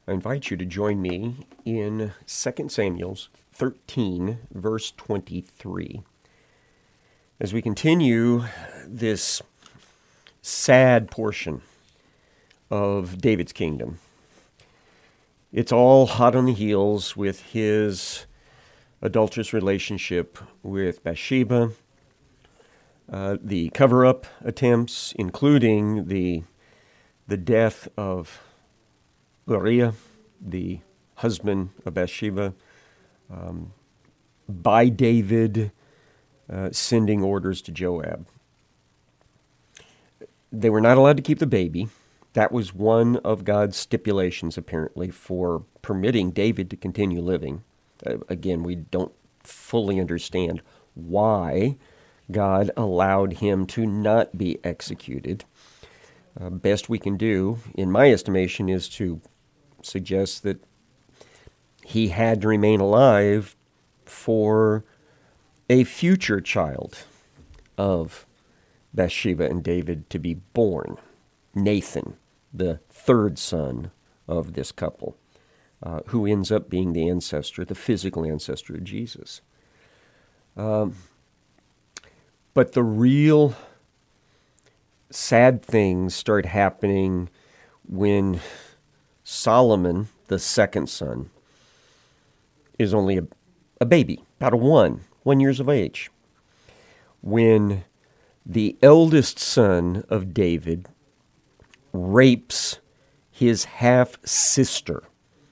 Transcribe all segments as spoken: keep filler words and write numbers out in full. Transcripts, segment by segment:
I invite you to join me in Second Samuel thirteen, verse twenty-three. As we continue this sad portion of David's kingdom. It's all hot on the heels with his adulterous relationship with Bathsheba, uh, the cover-up attempts, including the, the death of Uriah, the husband of Bathsheba, um, by David uh, sending orders to Joab. They were not allowed to keep the baby. That was one of God's stipulations, apparently, for permitting David to continue living. Uh, again, we don't fully understand why God allowed him to not be executed. Uh, best we can do, in my estimation, is to suggest that he had to remain alive for a future child of Bathsheba and David to be born, Nathan, the third son of this couple, uh, who ends up being the ancestor, the physical ancestor of Jesus. Um, but the real sad things start happening when Solomon, the second son, is only a, a baby, about a one, one years of age. When the eldest son of David rapes his half-sister,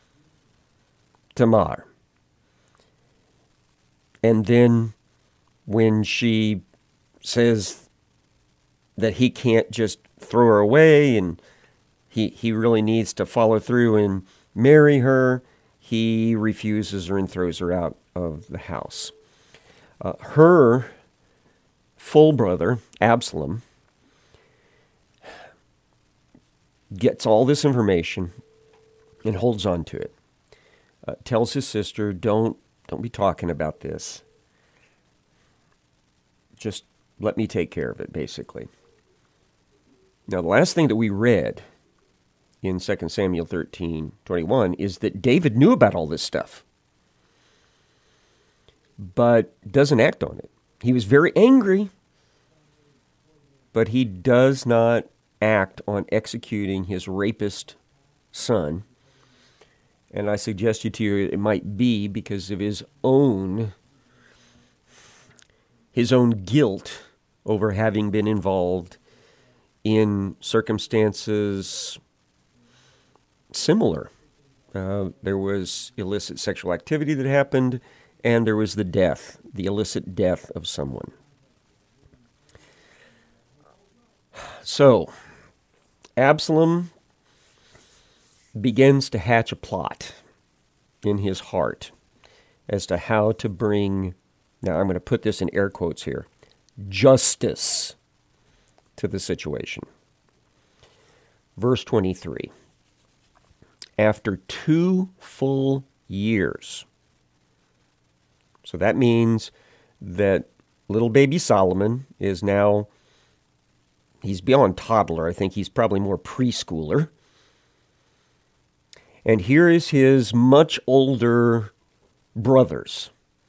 Tamar. And then when she says that he can't just throw her away and He he really needs to follow through and marry her, he refuses her and throws her out of the house. Uh, her full brother, Absalom, gets all this information and holds on to it. Uh, tells his sister, don't, don't be talking about this. Just let me take care of it, basically. Now, the last thing that we read in Second Samuel thirteen twenty-one is that David knew about all this stuff, but doesn't act on it. He was very angry, but he does not act on executing his rapist son. And I suggest you to you it might be because of his own his own guilt over having been involved in circumstances similar. Uh, there was illicit sexual activity that happened, and there was the death, the illicit death of someone. So, Absalom begins to hatch a plot in his heart as to how to bring, now I'm going to put this in air quotes here, justice to the situation. Verse twenty-three. After two full years. So that means that little baby Solomon is now, he's beyond toddler. I think he's probably more preschooler. And here is his much older brothers,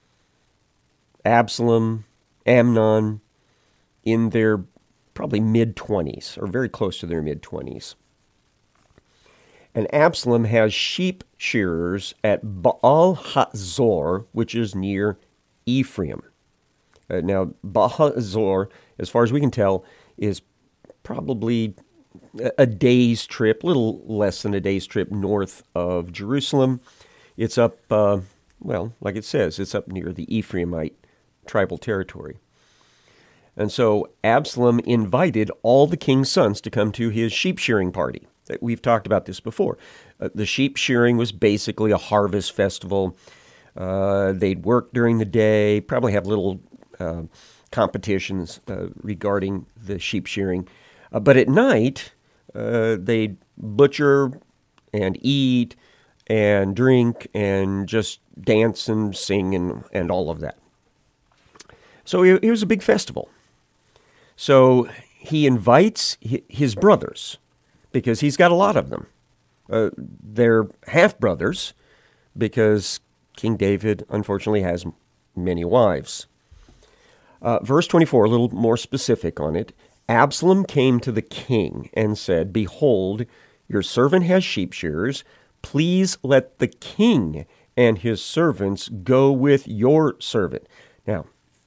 Absalom, Amnon, in their probably mid-twenties, or very close to their mid-twenties. And Absalom has sheep shearers at Baal Hazor, which is near Ephraim. Uh, now, Baal Hazor, as far as we can tell, is probably a day's trip, a little less than a day's trip north of Jerusalem. It's up, uh, well, like it says, it's up near the Ephraimite tribal territory. And so Absalom invited all the king's sons to come to his sheep shearing party. We've talked about this before. Uh, the sheep shearing was basically a harvest festival. Uh, they'd work during the day, probably have little uh, competitions uh, regarding the sheep shearing. Uh, but at night, uh, they'd butcher and eat and drink and just dance and sing and, and all of that. So it, it was a big festival. So he invites his brothers, because he's got a lot of them. Uh, they're half-brothers because King David, unfortunately, has many wives. Uh, verse twenty-four, a little more specific on it. Absalom came to the king and said, "Behold, your servant has sheep shearers. Please let the king and his servants go with your servant." Now,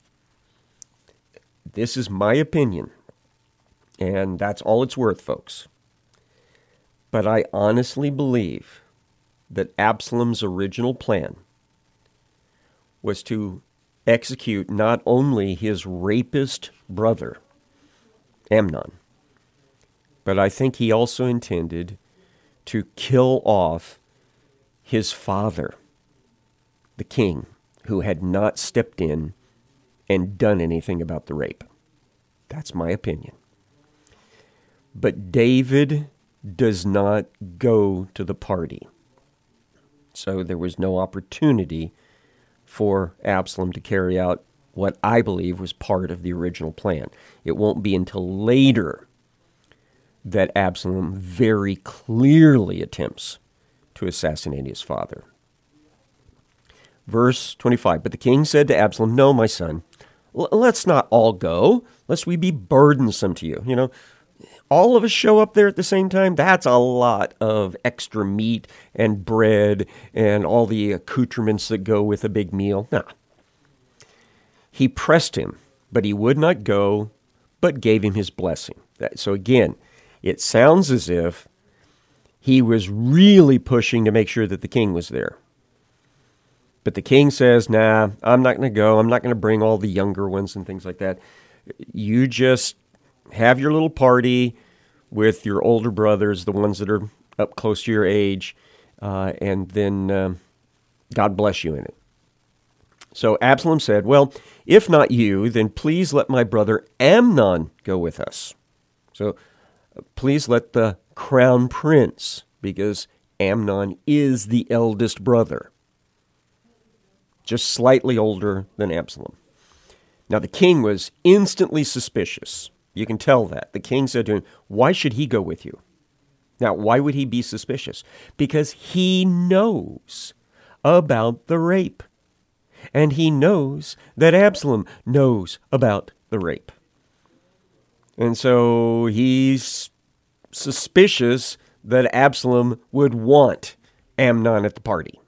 this is my opinion, and that's all it's worth, folks. But I honestly believe that Absalom's original plan was to execute not only his rapist brother, Amnon, but I think he also intended to kill off his father, the king, who had not stepped in and done anything about the rape. That's my opinion. But David does not go to the party. So there was no opportunity for Absalom to carry out what I believe was part of the original plan. It won't be until later that Absalom very clearly attempts to assassinate his father. Verse twenty-five, "But the king said to Absalom, 'No, my son, l- let's not all go, lest we be burdensome to you.'" You know, all of us show up there at the same time. That's a lot of extra meat and bread and all the accoutrements that go with a big meal. No. He pressed him, but he would not go, but gave him his blessing. So again, it sounds as if he was really pushing to make sure that the king was there. But the king says, "Nah, I'm not going to go. I'm not going to bring all the younger ones and things like that. You just have your little party with your older brothers, the ones that are up close to your age, uh, and then um, God bless you in it." So Absalom said, "Well, if not you, then please let my brother Amnon go with us." So uh, please let the crown prince, because Amnon is the eldest brother, just slightly older than Absalom. Now the king was instantly suspicious. You can tell that. The king said to him, "Why should he go with you?" Now, why would he be suspicious? Because he knows about the rape. And he knows that Absalom knows about the rape. And so he's suspicious that Absalom would want Amnon at the party.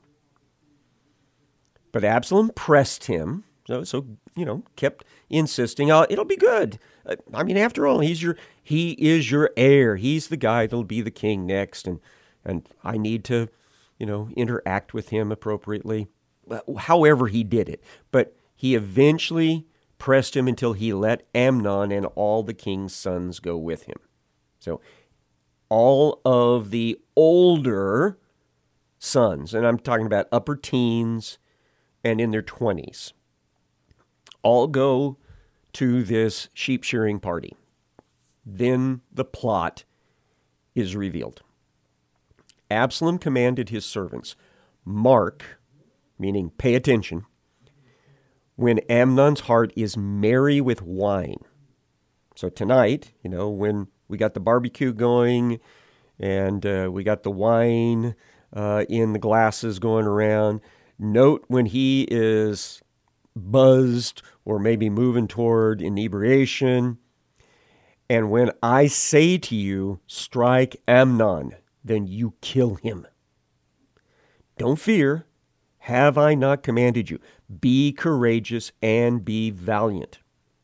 But Absalom pressed him, so, so you know, kept insisting, "Oh, it'll be good. I mean, after all, he's your he is your heir. He's the guy that'll be the king next, and and I need to, you know, interact with him appropriately." However he did it, but he eventually pressed him until he let Amnon and all the king's sons go with him. So all of the older sons, and I'm talking about upper teens and in their twenties, all go to this sheep shearing party. Then the plot is revealed. Absalom commanded his servants, "Mark," meaning pay attention, "when Amnon's heart is merry with wine." So tonight, you know, when we got the barbecue going and uh, we got the wine uh, in the glasses going around, note when he is buzzed or maybe moving toward inebriation. "And when I say to you, 'Strike Amnon,' then you kill him. Don't fear. Have I not commanded you? Be courageous and be valiant."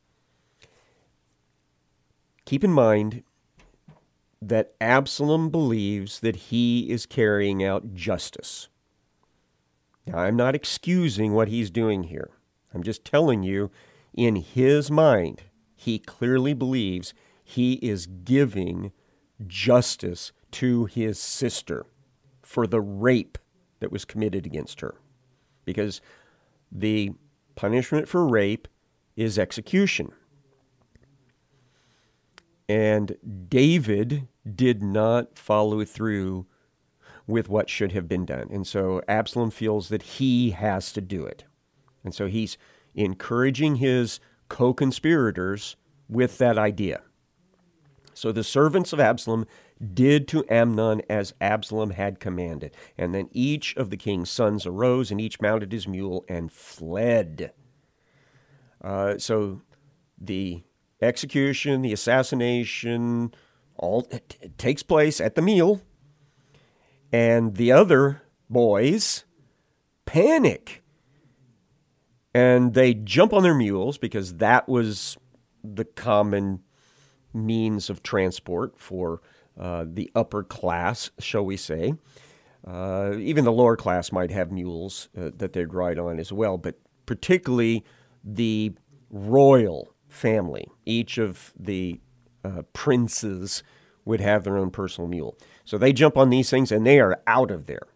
Keep in mind that Absalom believes that he is carrying out justice. Now, I'm not excusing what he's doing here. I'm just telling you, in his mind, he clearly believes he is giving justice to his sister for the rape that was committed against her. Because the punishment for rape is execution. And David did not follow through with what should have been done. And so Absalom feels that he has to do it. And so he's encouraging his co-conspirators with that idea. So the servants of Absalom did to Amnon as Absalom had commanded. And then each of the king's sons arose, and each mounted his mule and fled. Uh, so the execution, the assassination, all t- takes place at the meal. And the other boys panic. And they jump on their mules because that was the common means of transport for uh, the upper class, shall we say. Uh, even the lower class might have mules uh, that they'd ride on as well, but particularly the royal family. Each of the uh, princes would have their own personal mule. So they jump on these things and they are out of there.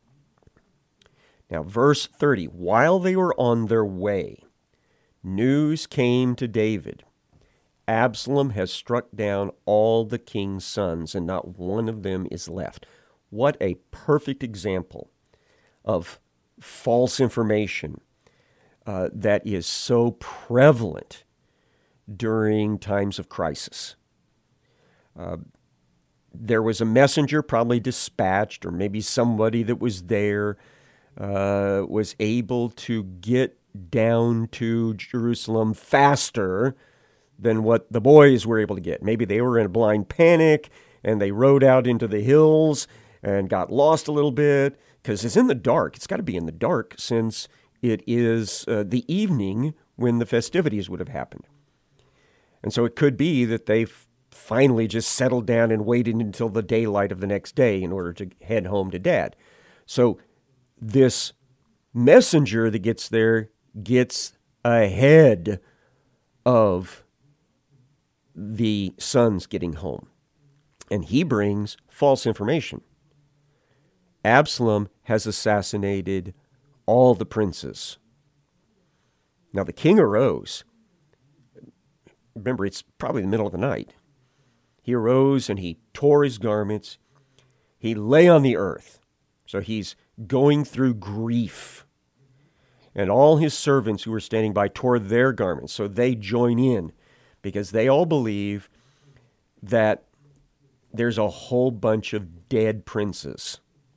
Now, verse thirty, while they were on their way, news came to David. Absalom has struck down all the king's sons, and not one of them is left. What a perfect example of false information uh, that is so prevalent during times of crisis. Uh, there was a messenger probably dispatched, or maybe somebody that was there uh, was able to get down to Jerusalem faster than what the boys were able to get. Maybe they were in a blind panic and they rode out into the hills and got lost a little bit because it's in the dark. It's got to be in the dark since it is uh, the evening when the festivities would have happened. And so it could be that they f- finally just settled down and waited until the daylight of the next day in order to head home to Dad. So this messenger that gets there gets ahead of the sons getting home. And he brings false information. Absalom has assassinated all the princes. Now the king arose. Remember, it's probably the middle of the night. He arose and he tore his garments. He lay on the earth. So he's going through grief. And all his servants who were standing by tore their garments. So they join in because they all believe that there's a whole bunch of dead princes.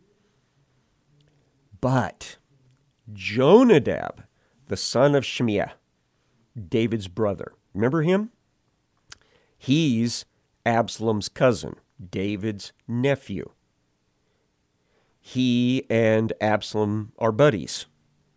But Jonadab, the son of Shemiah, David's brother, remember him? He's Absalom's cousin, David's nephew. He and Absalom are buddies.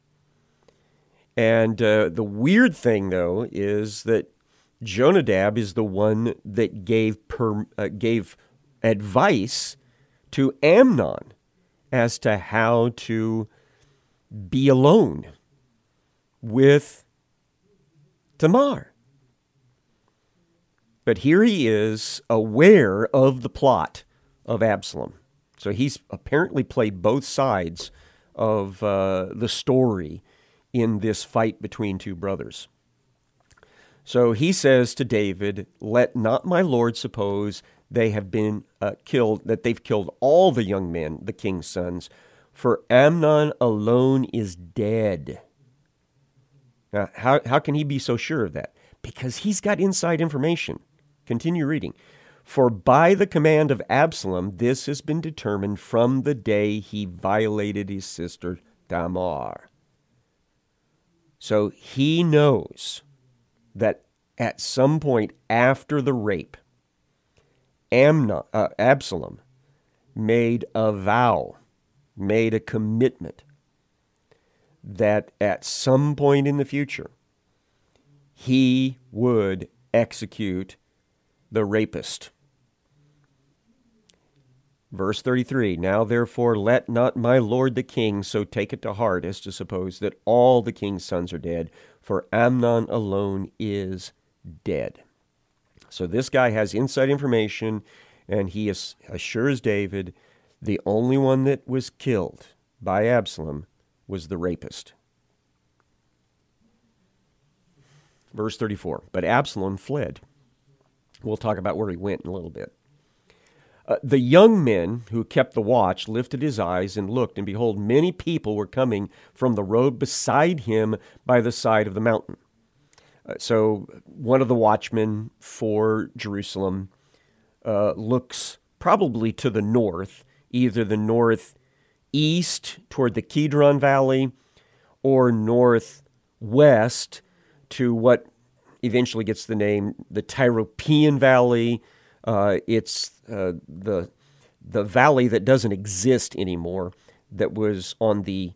And uh, the weird thing, though, is that Jonadab is the one that gave per, uh, gave advice to Amnon as to how to be alone with Tamar. But here he is aware of the plot of Absalom. So he's apparently played both sides of uh, the story in this fight between two brothers. So he says to David, "Let not my lord suppose they have been uh, killed, that they've killed all the young men, the king's sons, for Amnon alone is dead." Now, how, how can he be so sure of that? Because he's got inside information. Continue reading. "For by the command of Absalom, this has been determined from the day he violated his sister Tamar." So he knows that at some point after the rape, Amnon, uh, Absalom made a vow, made a commitment that at some point in the future, he would execute the rapist. Verse thirty-three, "Now therefore let not my lord the king so take it to heart as to suppose that all the king's sons are dead, for Amnon alone is dead." So this guy has inside information, and he assures David the only one that was killed by Absalom was the rapist. Verse thirty-four, "But Absalom fled." We'll talk about where he went in a little bit. Uh, the young men who kept the watch lifted his eyes and looked, and behold, many people were coming from the road beside him by the side of the mountain. Uh, so one of the watchmen for Jerusalem uh, looks probably to the north, either the northeast toward the Kidron Valley or northwest to what eventually gets the name the Tyropoeon Valley. Uh, it's uh, the the valley that doesn't exist anymore, that was on the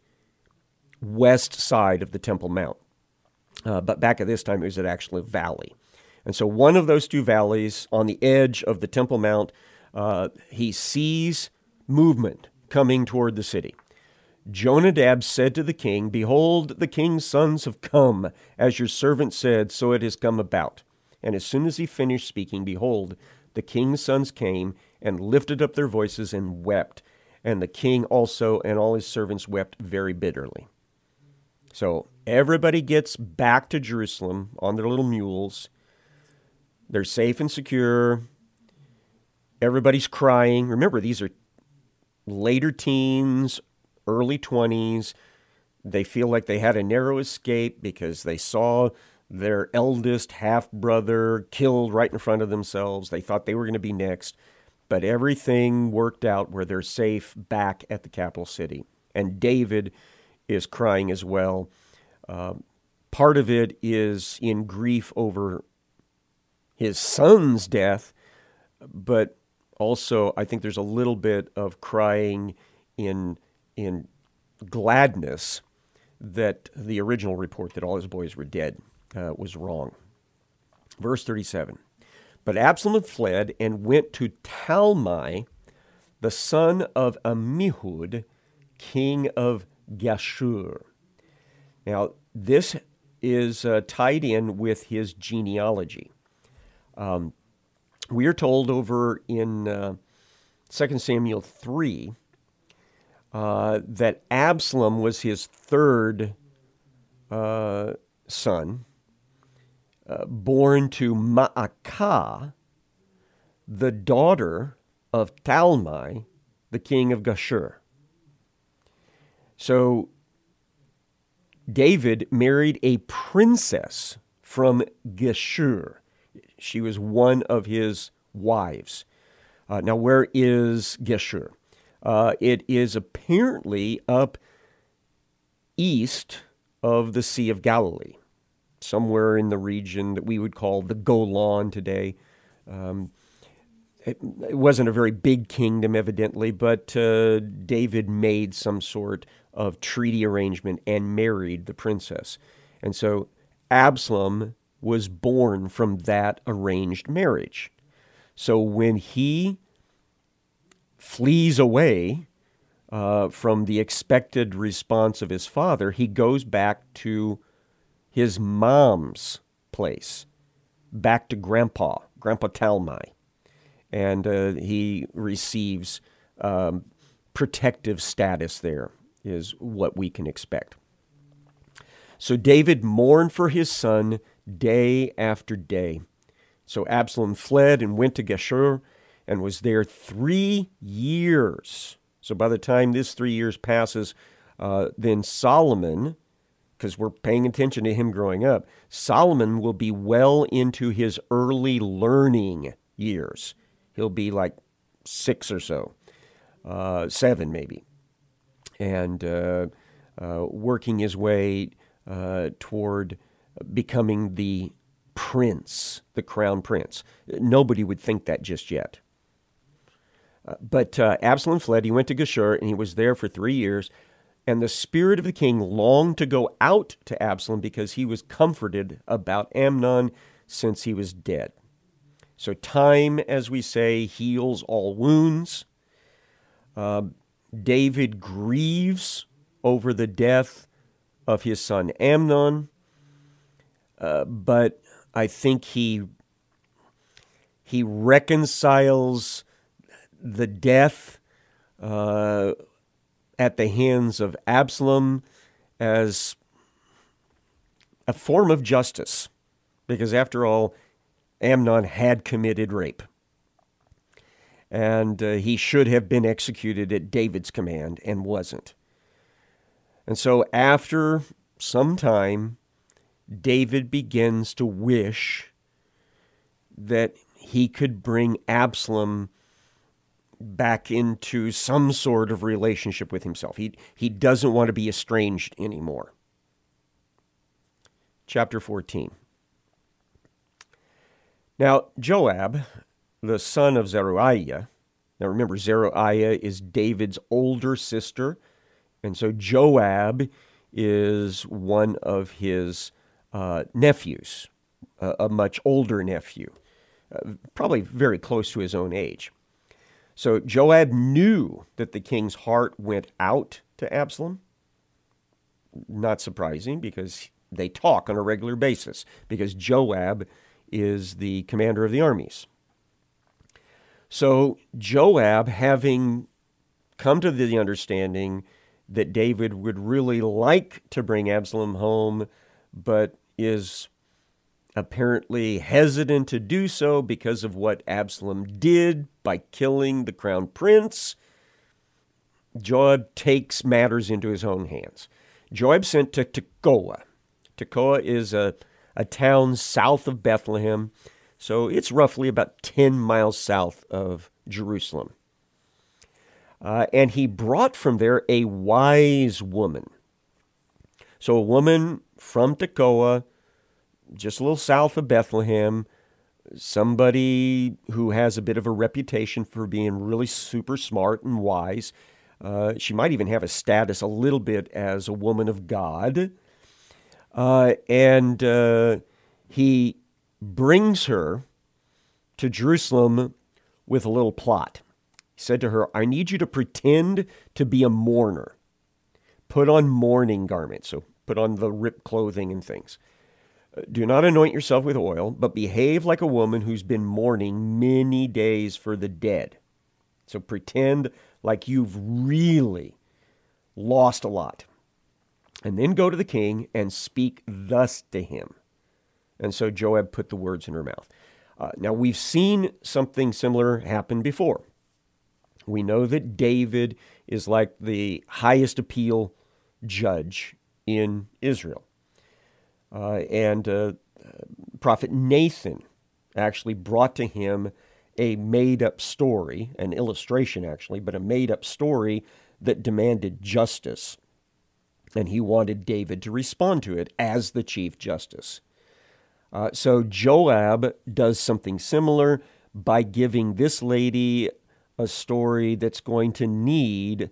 west side of the Temple Mount. Uh, but back at this time, it was actually a valley. And so one of those two valleys on the edge of the Temple Mount, uh, he sees movement coming toward the city. Jonadab said to the king, "Behold, the king's sons have come, as your servant said, so it has come about." And as soon as he finished speaking, behold, the king's sons came and lifted up their voices and wept. And the king also and all his servants wept very bitterly. So everybody gets back to Jerusalem on their little mules. They're safe and secure. Everybody's crying. Remember, these are later teens, early twenties. They feel like they had a narrow escape because they saw their eldest half-brother killed right in front of themselves. They thought they were going to be next. But everything worked out where they're safe back at the capital city. And David is crying as well. Uh, part of it is in grief over his son's death, but also I think there's a little bit of crying in in gladness that the original report that all his boys were dead uh, was wrong. Verse thirty-seven. But Absalom fled and went to Talmai, the son of Ammihud, king of Geshur. Now, this is uh, tied in with his genealogy. Um, we are told over in uh, Second Samuel three uh, that Absalom was his third uh, son, uh, born to Maacah, the daughter of Talmai, the king of Geshur. So David married a princess from Geshur. She was one of his wives. Uh, now, where is Geshur? Uh, it is apparently up east of the Sea of Galilee, somewhere in the region that we would call the Golan today. Um, it, it wasn't a very big kingdom, evidently, but uh, David made some sort of treaty arrangement and married the princess. And so Absalom was born from that arranged marriage. So when he flees away uh, from the expected response of his father, he goes back to his mom's place, back to Grandpa, Grandpa Talmai. And uh, he receives um, protective status there, is what we can expect. So David mourned for his son day after day. So Absalom fled and went to Geshur and was there three years. So by the time this three years passes, uh, then Solomon, because we're paying attention to him growing up, Solomon will be well into his early learning years. He'll be like six or so, uh, seven maybe, and uh, uh, working his way uh, toward becoming the prince, the crown prince. Nobody would think that just yet. Uh, but uh, Absalom fled. He went to Geshur, and he was there for three years. And the spirit of the king longed to go out to Absalom because he was comforted about Amnon since he was dead. So time, as we say, heals all wounds. Uh, David grieves over the death of his son Amnon, uh, but I think he he reconciles the death uh, at the hands of Absalom as a form of justice, because after all, Amnon had committed rape, and uh, he should have been executed at David's command and wasn't. And so after some time, David begins to wish that he could bring Absalom back into some sort of relationship with himself. He, he doesn't want to be estranged anymore. Chapter fourteen. Now, Joab, the son of Zeruiah, now remember, Zeruiah is David's older sister, and so Joab is one of his uh, nephews, a, a much older nephew, uh, probably very close to his own age. So Joab knew that the king's heart went out to Absalom. Not surprising, because they talk on a regular basis, because Joab is the commander of the armies. So Joab, having come to the understanding that David would really like to bring Absalom home, but is apparently hesitant to do so because of what Absalom did by killing the crown prince, Joab takes matters into his own hands. Joab sent to Tekoa. Tekoa is a, a town south of Bethlehem, so it's roughly about ten miles south of Jerusalem. Uh, and he brought from there a wise woman. So a woman from Tekoa, just a little south of Bethlehem, somebody who has a bit of a reputation for being really super smart and wise. Uh, she might even have a status a little bit as a woman of God. Uh, and uh, he brings her to Jerusalem with a little plot. He said to her, I need you to pretend to be a mourner. Put on mourning garments, so put on the ripped clothing and things. Do not anoint yourself with oil, but behave like a woman who's been mourning many days for the dead. So pretend like you've really lost a lot. And then go to the king and speak thus to him. And so Joab put the words in her mouth. Uh, now, we've seen something similar happen before. We know that David is like the highest appeal judge in Israel. Uh, and uh, Prophet Nathan actually brought to him a made-up story, an illustration actually, but a made-up story that demanded justice. And he wanted David to respond to it as the chief justice. Uh, so Joab does something similar by giving this lady a story that's going to need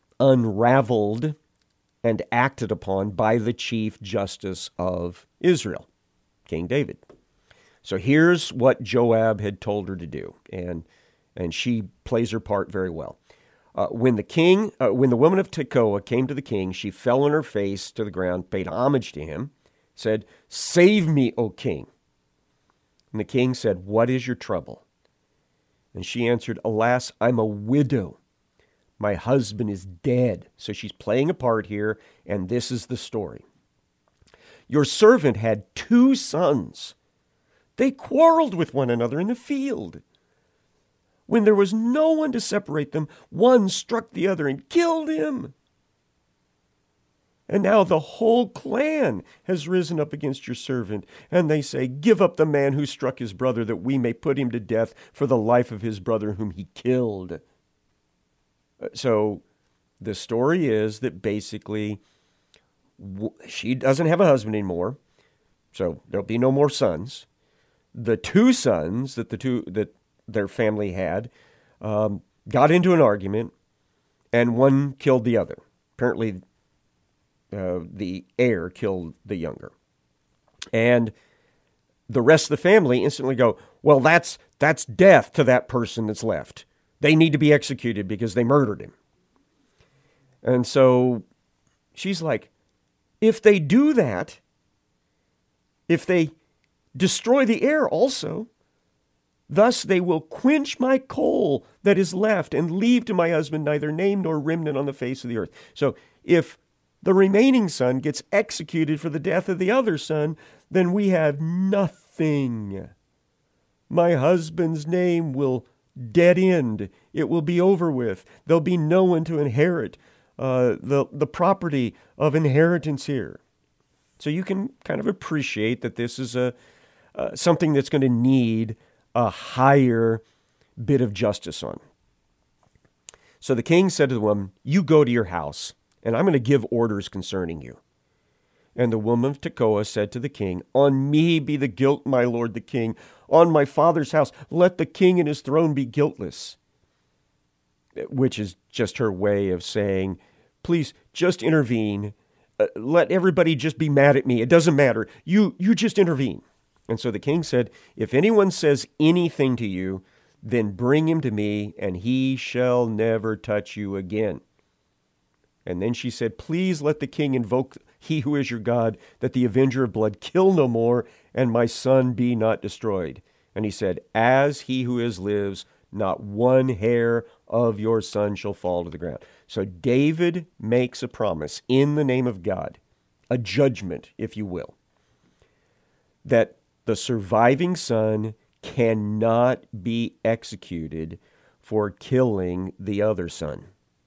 unraveled and acted upon by the chief justice of Israel, King David. So here's what Joab had told her to do, and and she plays her part very well. Uh, when the king, uh, when the woman of Tekoa came to the king, she fell on her face to the ground, paid homage to him, said, "Save me, O king." And the king said, "What is your trouble?" And she answered, "Alas, I'm a widow. My husband is dead." So she's playing a part here, and this is the story. "Your servant had two sons. They quarreled with one another in the field. When there was no one to separate them, one struck the other and killed him. And now the whole clan has risen up against your servant, and they say, 'Give up the man who struck his brother, that we may put him to death for the life of his brother whom he killed.'" So the story is that basically she doesn't have a husband anymore, so there'll be no more sons. The two sons that the two that their family had um, got into an argument, and one killed the other. Apparently, uh, the heir killed the younger, and the rest of the family instantly go, "Well, that's that's death to that person that's left. They need to be executed because they murdered him." And so she's like, if they do that, if they destroy the heir also, thus they will quench my coal that is left and leave to my husband neither name nor remnant on the face of the earth. So if the remaining son gets executed for the death of the other son, then we have nothing. My husband's name will dead end. It will be over with. There'll be no one to inherit uh, the, the property of inheritance here. So you can kind of appreciate that this is a uh, something that's going to need a higher bit of justice on. So the king said to the woman, "You go to your house, and I'm going to give orders concerning you." And the woman of Tekoa said to the king, "On me be the guilt, my lord the king. On my father's house, let the king and his throne be guiltless." Which is just her way of saying, please, just intervene. Uh, let everybody just be mad at me. It doesn't matter. You, you just intervene. And so the king said, "If anyone says anything to you, then bring him to me, and he shall never touch you again." And then she said, "Please let the king invoke he who is your God, that the avenger of blood kill no more, and my son be not destroyed." And he said, "As he who is lives, not one hair of your son shall fall to the ground." So David makes a promise in the name of God, a judgment, if you will, that the surviving son cannot be executed for killing the other son,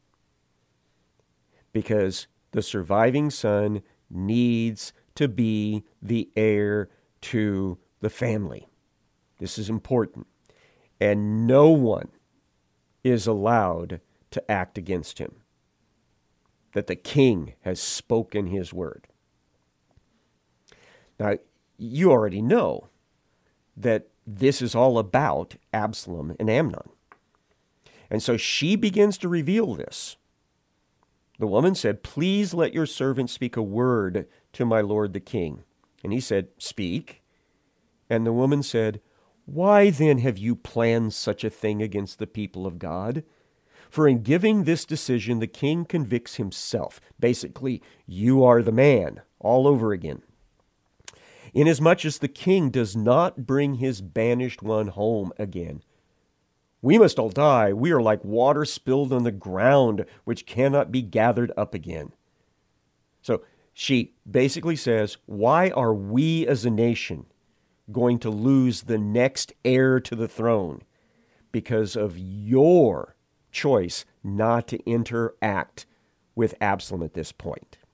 because the surviving son needs to be the heir to the family. This is important. And no one is allowed to act against him. That the king has spoken his word. Now, you already know that this is all about Absalom and Amnon. And so she begins to reveal this. The woman said, "Please let your servant speak a word to my lord the king." And he said, "Speak." And the woman said, "Why then have you planned such a thing against the people of God? For in giving this decision, the king convicts himself." Basically, you are the man, all over again. "Inasmuch as the king does not bring his banished one home again. We must all die. We are like water spilled on the ground, which cannot be gathered up again." So she basically says, why are we as a nation going to lose the next heir to the throne because of your choice not to interact with Absalom at this point?